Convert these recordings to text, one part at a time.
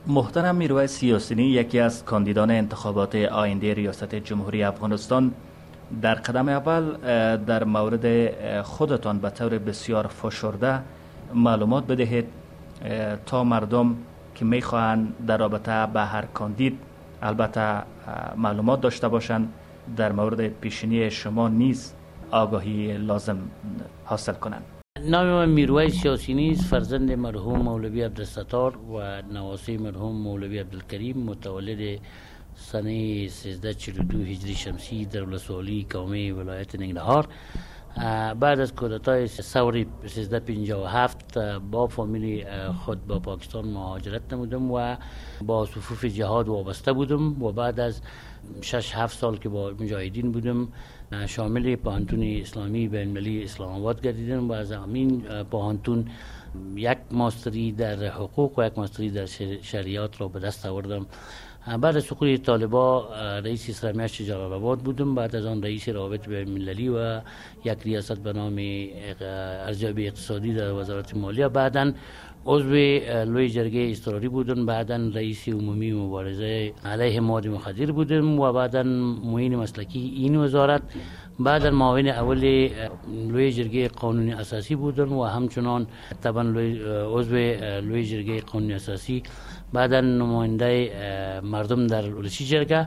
محترم میرویس یاسینی، یکی از کاندیدان انتخابات آینده ریاست جمهوری افغانستان، در قدم اول در مورد خودتان به طور بسیار فشرده معلومات بدهید تا مردم که میخواهند در رابطه به هر کاندید البته معلومات داشته باشند در مورد پیشینی شما نیز آگاهی لازم حاصل کنند. نام من میرویس یاسینی است، فرزند مرحوم مولوی عبدالستار و نواسه مرحوم مولوی عبدالکریم، متولد سنه 1342 هجری شمسی در ولسوالی کامه ولایت ننگرهار. بعد از کودتای ثوری 1357 با فامیل خود با پاکستان مهاجرت نمودم و با صفوف جهاد وابسته بودم و بعد از 6-7 سال که با مجاهدین بودم شامل پاهنتون اسلامی بین‌المللی اسلام آباد گردیدم و از همین پاهنتون یک ماستری در حقوق و یک ماستری در شریعت را به دست آوردم. بعد از سقوط طالبان رئیس اسلامیت جلال آباد بودم، بعد از آن رئیس روابط بین‌المللی و یک ریاست به نام ارزیابی اقتصادی در وزارت مالیه، بعداً عضو لوی جرگه اضطراری بودم، بعداً رئیس عمومی مبارزه علیه مواد مخدر بودم و بعداً معین مسلکی این وزارت، بعد معاون اول لوی جرگه قانونی اساسی بودم و همچنان طبعا عضو لوی جرگه قانونی اساسی، بعدا نماینده مردم در ولسی جرگه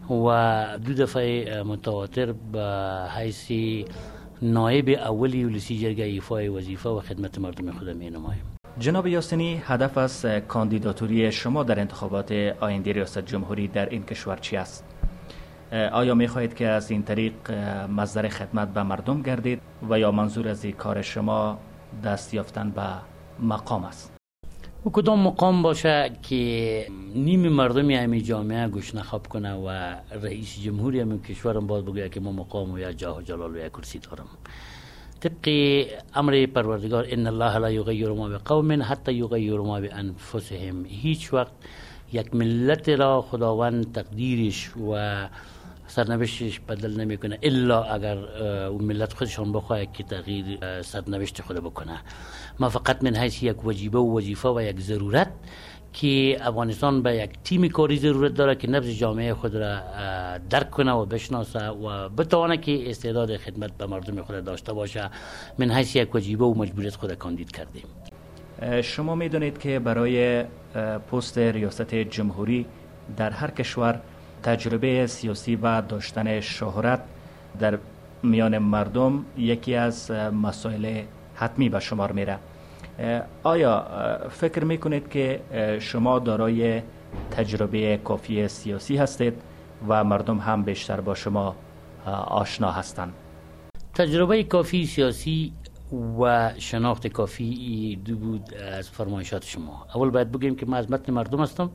و 2 دفعه متواتر به حیث نایب اولی ولسی جرگه ایفای وظیفه و خدمت مردم خودم می نمایم. جناب یاسینی، هدف از کاندیداتوری شما در انتخابات آینده ریاست جمهوری در این کشور چی است؟ آیا می خواهید که از این طریق مصدر خدمت به مردم گردید و یا منظور از این کار شما دست یافتن به مقام است؟ و کدام مقام باشه که نیم مردمی همین جامعه گوشنخاب کنه و رئیس جمهوری همین کشورم باز بگه که ما مقام و یا جاه و جلال و یا کرسی دارم. طبق امر پروردگار ان الله لا یغیر ما بقوم حتی یغیر ما بانفسهم، هیچ وقت یک ملت را خداوند تقدیرش و سرنوشتش بدل نمیکنه الا اگر اون ملت خودشان بخواه که تغییر سرنوشت خود بکنه. ما فقط من حیث یک وجیبه و وظیفه و یک ضرورت که افغانستان به یک تیم کاری ضرورت داره که نبض جامعه خود را درک کنه و بشناسه و بتوانه که استعداد خدمت به مردم خود داشته باشه. من حیث یک وجیبه و مجبوریت خود کاندید کردیم. شما میدونید که برای پست ریاست جمهوری در هر کشور تجربه سیاسی و داشتن شهرت در میان مردم یکی از مسائل حتمی به شمار میره. آیا فکر میکنید که شما دارای تجربه کافی سیاسی هستید و مردم هم بیشتر با شما آشنا هستند؟ تجربه کافی سیاسی و شناخت کافی دو بود از فرمایشات شما. اول باید بگیم که من از متن مردم هستم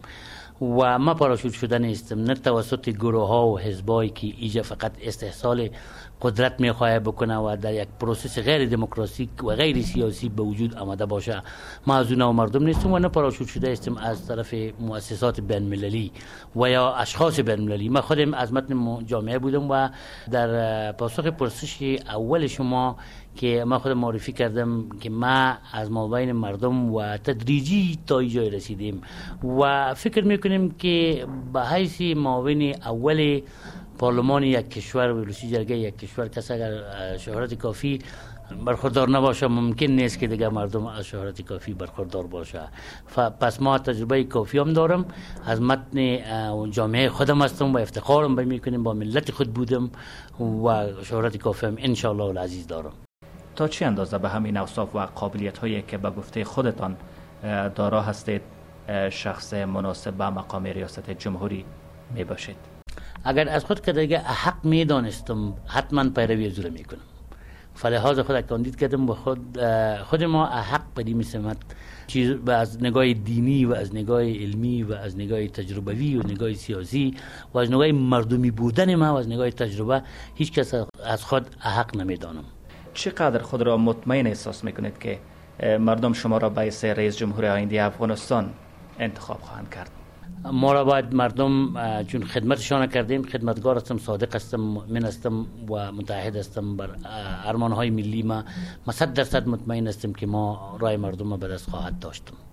و ما پاراشوت شده نیستم، نه توسط گروه ها و حزبایی که ایجا فقط استحصال قدرت میخواه بکنه و در یک پروسس غیر دموکراتیک و غیر سیاسی به وجود آمده باشه. ما از اونها مردم نیستم و نه پاراشوت شده استم از طرف مؤسسات بین المللی و یا اشخاص بین المللی. ما خودم از متن جامعه بودم و در پاسخ پرسش اول شما که ما خودم معرفی کردم که ما از مابین مردم و تدریجی تا اینجا رسیدیم و فکر میکنیم که به حیث معاون اول پارلمان یک کشور و رئیس جرگه یک کشور کسی اگر شهرت کافی برخوردار نباشه ممکن نیست که دیگه مردم از شهرت کافی برخوردار باشه. پس ما تجربه کافی هم دارم، از متن جامعه خودم هستم و افتخارم به میکنیم با ملت خود بودم و شهرت کافی هم انشاءالله العزیز دارم. تا چه اندازه به همین اوصاف و قابلیت هایی که به گفته خودتان دارا هستید شخص مناسب به مقام ریاست جمهوری می باشید؟ اگر از خود که دیگه حق می دانستم حتما پیروی از او میکنم. فلحاظ خود کاندید کردم و خود ما حق بدیم سمت چیز از نگاه دینی و از نگاه علمی و از نگاه تجربوی و نگاه سیاسی و از نگاه مردمی بودن ما و از نگاه تجربه هیچ کس از خود حق نمیدانم. چقدر خود را مطمئن احساس میکنید که مردم شما را باعث رئیس جمهور آینده افغانستان انتخاب خواهند کرد؟ ما را باید مردم چون خدمتشان کردیم، خدمتگار هستم، صادق هستم، مؤمن هستم و متعهد هستم بر ارمانهای ملی ما 100% مطمئن هستم که ما رای مردم را به دست خواهد داشتم.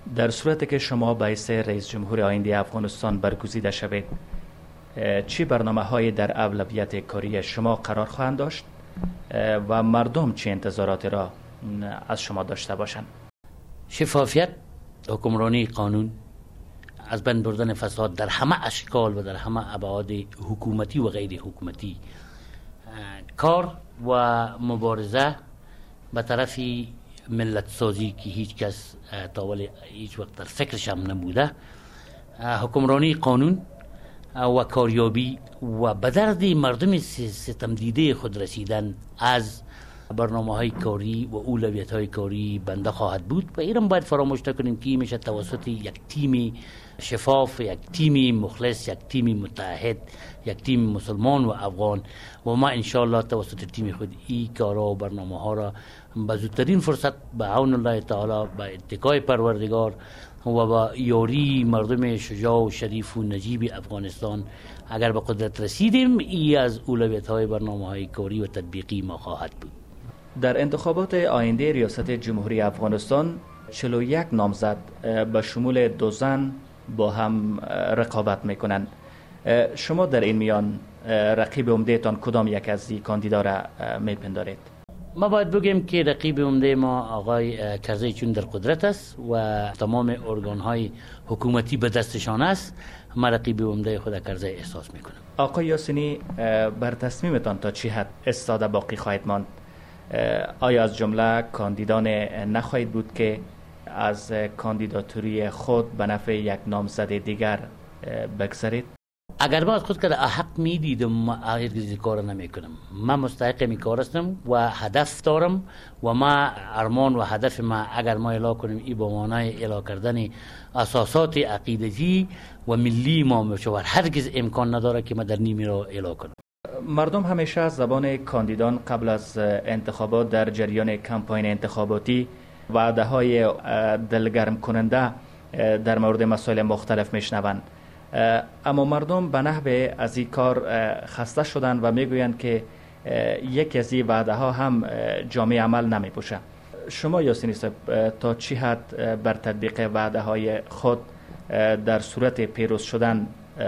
در صورتی که شما به حیث رئیس جمهور آینده افغانستان برگزیده شوید، چی برنامه‌هایی در اولویت کاری شما قرار خواهند داشت و مردم چه انتظاراتی را از شما داشته باشند؟ شفافیت، حکمرانی قانون، از بین بردن فساد در همه اشکال و در همه ابعاد حکومتی و غیر حکومتی، کار و مبارزه به طرف ملت سازی که هیچ کس تا هیچ وقت در فکرش هم نبوده، حکمرانی قانون و کاریابی و به درد مردم ستم دیده خود رسیدن از برنامه‌های کاری و اولویت‌های کاری بنده خواهد بود و ایران باید فراموش نکنیم که میشه توسط یک تیم شفاف، یک تیم مخلص، یک تیم متحد، یک تیم مسلمان و افغان و ما انشاءالله توسط تیم خود این کارا و برنامه‌ها را به زودترین فرصت به عون الله تعالی، به اتکای پروردگار و با یاری مردم شجاع و شریف و نجیب افغانستان اگر به قدرت رسیدیم، ای از اولویت‌های برنامه‌های کاری و تطبیقی ما خواهد بود. در انتخابات آینده ریاست جمهوری افغانستان 41 نامزد به شمول 2 زن با هم رقابت میکنند. شما در این میان رقیب عمده‌تان کدام یک از این کاندیدا را میپندارید؟ ما باید بگیم که رقیب عمده ما آقای کرزی چون در قدرت است و تمام ارگان‌های حکومتی به دستشان است، ما رقیب عمده خود کرزی احساس میکنم. آقای یاسینی، بر تصمیمتان تا چه حد استاده باقی خواهد ماند؟ آیا از جمله کاندیدان نخواهید بود که از کاندیداتوری خود به نفع یک نامزد دیگر بگذارید؟ اگر ما از خود که حق میدیدم، ما هرگز کار نمیکنم. من مستحق این کار هستم و هدف دارم و ما ارمان و هدف ما اگر ما اعلام کنیم این به معنای اعلام کردن اساسات عقیدتی و ملی ما میشه، هرگز امکان نداره که ما در نیمی را اعلام کنم. مردم همیشه از زبان کاندیدان قبل از انتخابات در جریان کمپاین انتخاباتی وعده‌های دلگرم کننده در مورد مسائل مختلف میشنوند، اما مردم به نحوه از این کار خسته شدند و میگویند که یک از این وعده‌ها هم جامع عمل نمیپوشه. شما یاسینی صاحب تا چه حد بر تطبیق وعده‌های خود در صورت پیروز شدن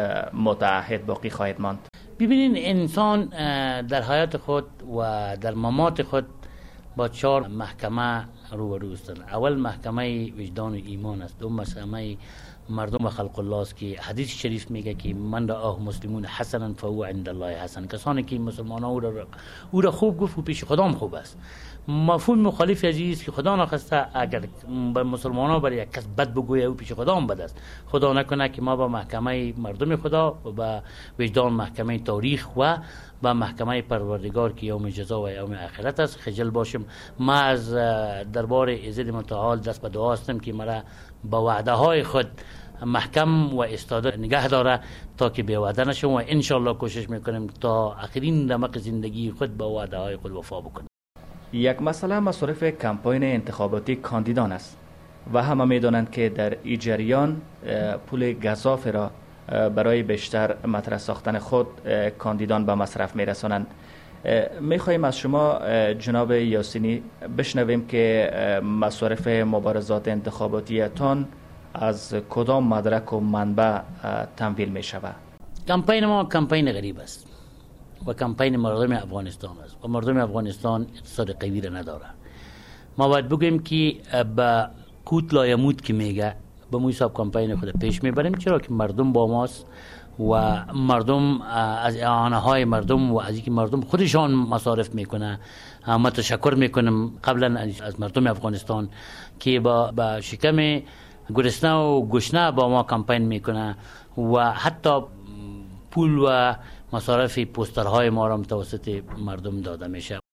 متعهد باقی خواهید ماند؟ ببینین، انسان در حیات خود و در ممات خود با 4 محکمه روبرو است. اول محکمه وجدان و ایمان است، دوم محکمه مردم و خلق الله است که حدیث شریف میگه که من رآه مسلمون حسنا فهو عند الله حسن. کسانی که مسلمانان او را خوب گفت و پیش خدا هم خوب است. مفهوم مخالف از است که خدا نخواسته اگر به مسلمانان برای یک کس بد بگویه او پیش خدا هم بد است. خدا نکنه که ما با محکمه مردم خدا و با وجدان محکمه تاریخ و با محکمه پروردگار که یوم جزا و یوم آخرت است خجل باشیم. ما از دربار عزت متعال دست به دعا هستم که مرا با وعده های خود محکم و استاده نگه داره تا که بی وعده نشم و انشالله کوشش میکنیم تا آخرین رمق زندگی خود با وعده های خود وفا بکنیم. یک مسئله مصارف کمپاین انتخاباتی کاندیدان است و همه میدانند که در این جریان پول گزاف را برای بیشتر مطرح ساختن خود کاندیدان به مصرف میرسانند. میخواهیم از شما جناب یاسینی بشنویم که مصارف مبارزات انتخاباتی تان از کدام مدرک و منبع تمویل می شود؟ کمپین ما کمپین غریب است و کمپین مردم افغانستان است و مردم افغانستان اقتصاد قوی را نداره. ما باید بگویم که با کوت لایمود که میگه به مو حساب کمپین خود پیش میبریم، چرا که مردم با ماست و مردم از اعانه های مردم و از اینکه مردم خودشان مصارف میکنه. ما تشکر میکنم قبلا از مردم افغانستان که با شکم گرسنه و گشنه با ما کمپین میکنه و حتی پول و مصارف پوسترهای ما را توسط مردم داده میشه.